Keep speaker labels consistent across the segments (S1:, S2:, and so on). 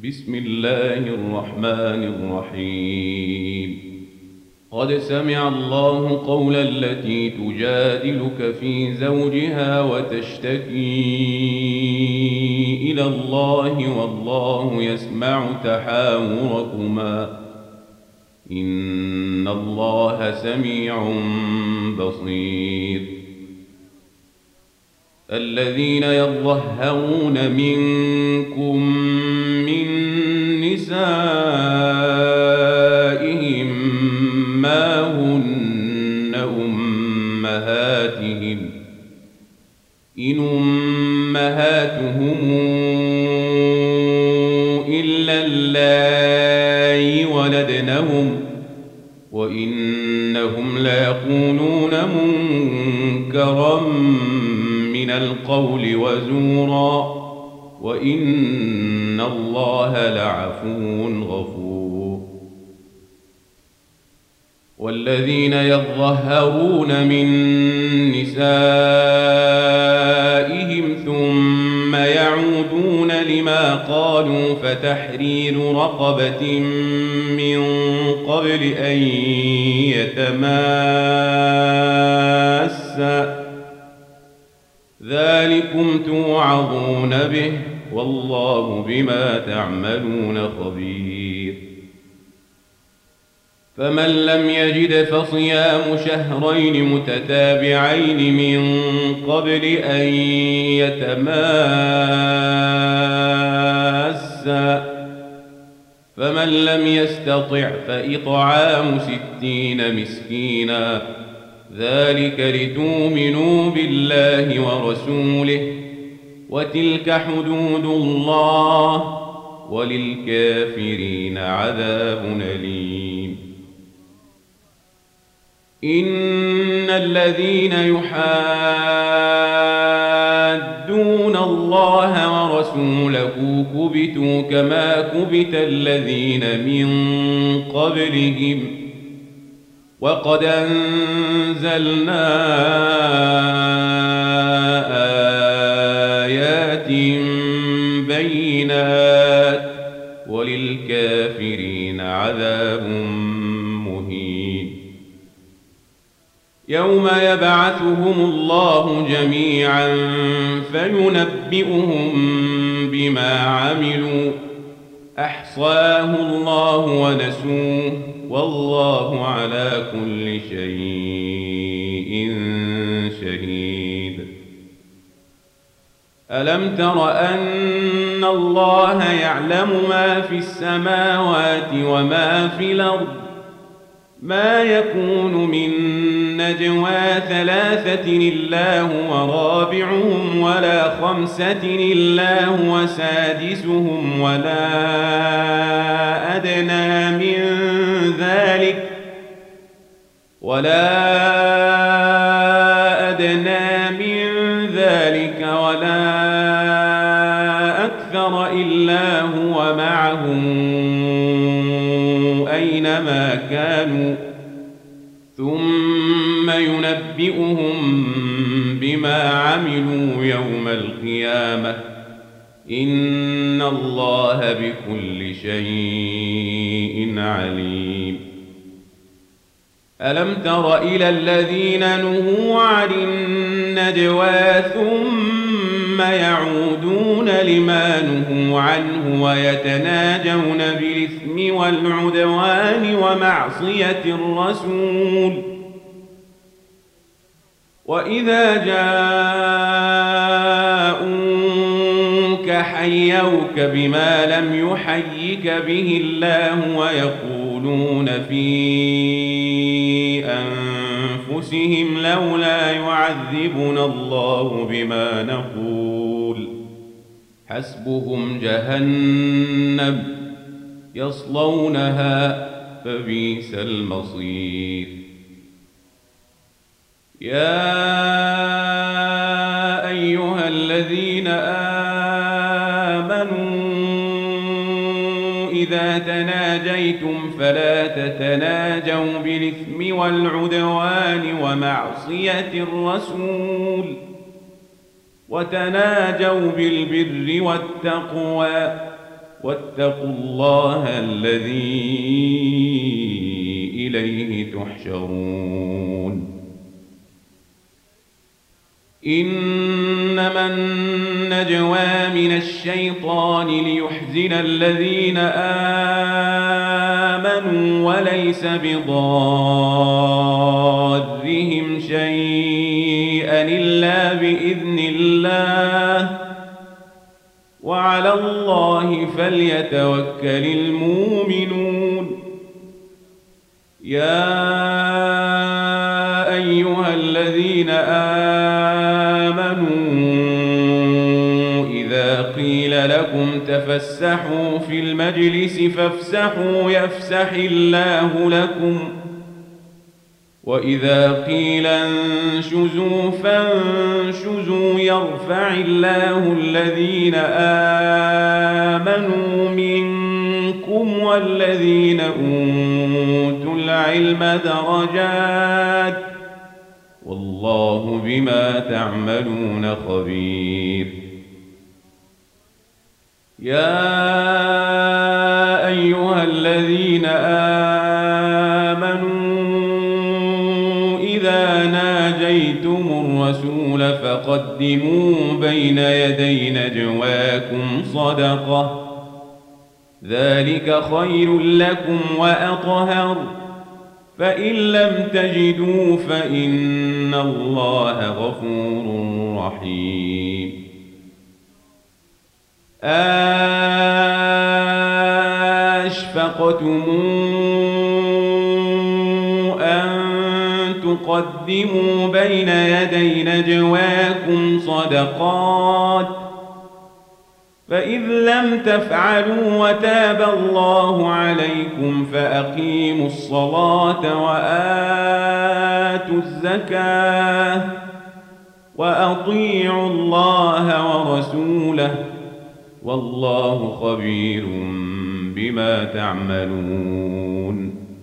S1: بسم الله الرحمن الرحيم. قد سمع الله قول التي تجادلك في زوجها وتشتكي إلى الله والله يسمع تحاوركما إن الله سميع بصير. الذين يظهرون منكم من نسائهم ما هن أمهاتهم إن أمهاتهم إلا اللائي ولدنهم وإنهم ليقولون منكرا من القول وزورا وإن الله لعفو غفور. والذين يظهرون من نسائهم ثم يعودون لما قالوا فتحرير رقبة من قبل أن يتماسا ذلكم توعظون به والله بما تعملون خبير. فمن لم يجد فصيام شهرين متتابعين من قبل أن يتماسا فمن لم يستطع فإطعام 60 مسكينا ذلك لتؤمنوا بالله ورسوله وتلك حدود الله وللكافرين عذاب أليم. إن الذين يحادون الله ورسوله كبتوا كما كبت الذين من قبلهم وقد أنزلنا آيات بينات وللكافرين عذاب مهين. يوم يبعثهم الله جميعا فينبئهم بما عملوا أحصاه الله ونسوه والله على كل شيء شهيد. ألم تر أن الله يعلم ما في السماوات وما في الأرض ما يكون من نجوى 3 إلا هو رابعهم ولا 5 إلا هو سادسهم ولا أدنى من ذلك ولا أكثر إلا هو معهم أينما كانوا ثم ينبئهم بما عملوا يوم القيامة إن الله بكل شيء عليم. ألم تر إلى الذين نهوا عن النجوى ثم يعودون لما نهوا عنه ويتناجون بالإثم والعدوان ومعصية الرسول وإذا جاءوك حيوك بما لم يحيك به الله ويقولون في أنفسهم لولا يعذبنا الله بما نقول حسبهم جهنم يصلونها فبئس المصير. يا أيها الذين آمنوا إذا تناجيتم فلا تتناجوا بالإثم والعدوان ومعصية الرسول وتناجوا بالبر والتقوى واتقوا الله الذي إليه تحشرون. إنما النجوى من الشيطان ليحزن الذين آمنوا وليس بضارهم شيئا إلا بإذن الله وعلى الله فليتوكل المؤمنون. يا أيها الذين آمنوا إذا قيل لكم تفسحوا في المجلس فافسحوا يفسح الله لكم وإذا قيل انشزوا فانشزوا يرفع الله الذين آمنوا منكم والذين أوتوا العلم درجات والله بما تعملون خبير. يا أيها الذين آمنوا إذا ناجيتم الرسول فقدموا بين يدي نجواكم صدقة ذلك خير لكم وأطهر فإن لم تجدوا فإن الله غفور رحيم. أشفقتم أن تقدموا بين يدي نجواكم صدقات فإذ لم تفعلوا وتاب الله عليكم فأقيموا الصلاة وآتوا الزكاة وأطيعوا الله ورسوله والله خبير بما تعملون.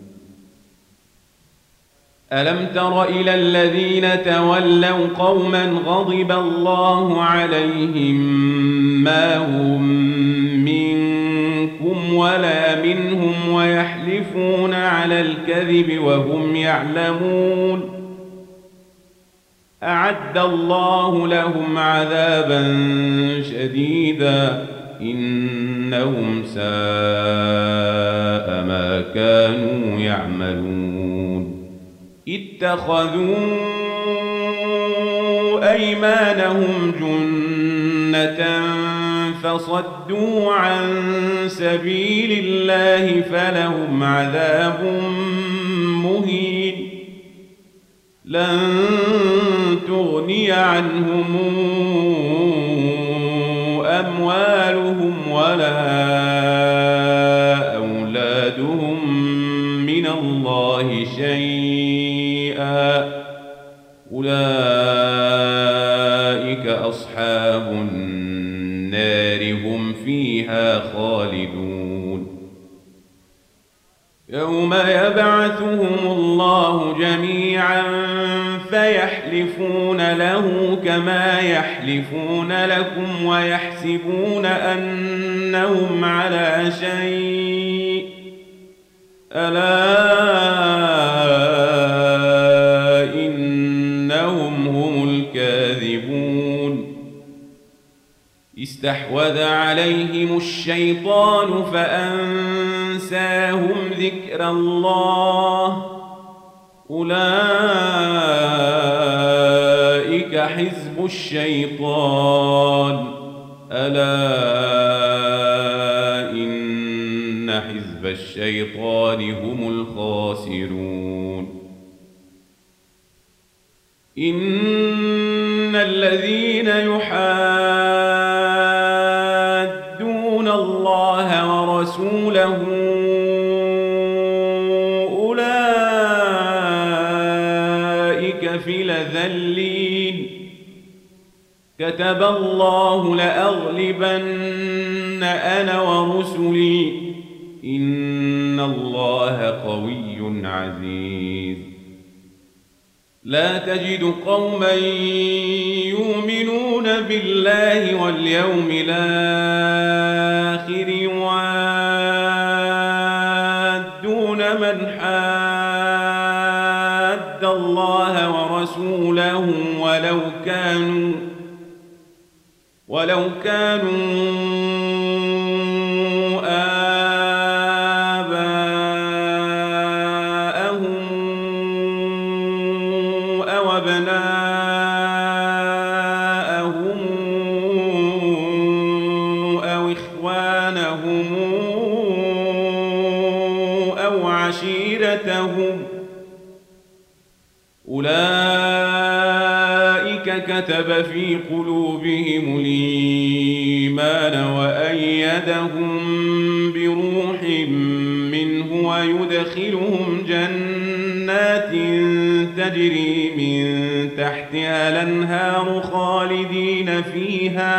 S1: ألم تر إلى الذين تولوا قوما غضب الله عليهم ما هم منكم ولا منهم ويحلفون على الكذب وهم يعلمون أعد الله لهم عذابا شديدا إنهم ساء ما كانوا يعملون. اتخذوا أيمانهم جنة فصدوا عن سبيل الله فلهم عذاب مهين. لن تغني عنهم أموالهم ولا أولادهم من الله شيئا أولئك أصحاب النار هم فيها خالدون. يوم يبعثهم الله جميعا فيحلفون له كما يحلفون لكم ويحسبون أنهم على شيء ألا إنهم هم الكاذبون. استحوذ عليهم الشيطان فأنساهم ذكر الله أولئك حزب الشيطان ألا إن حزب الشيطان هم الخاسرون. إن الذين يحادون الله ورسوله أولئك في الأذلين كتب الله لأغلبن أنا ورسلي إن الله قوي عزيز. لا تجد قوما يؤمنون بالله واليوم الآخر الله ورسوله ولو كانوا آباءهم أو أبناءهم أو إخوانهم أو عشيرتهم أولئك كتب في قلوبهم الإيمان وأيدهم بروح منه ويدخلهم جنات تجري من تحتها الأنهار خالدين فيها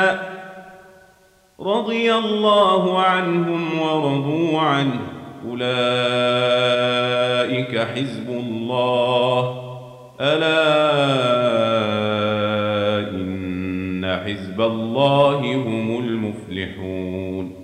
S1: رضي الله عنهم ورضوا عنه أولئك حزب الله ألا إن حزب الله هم المفلحون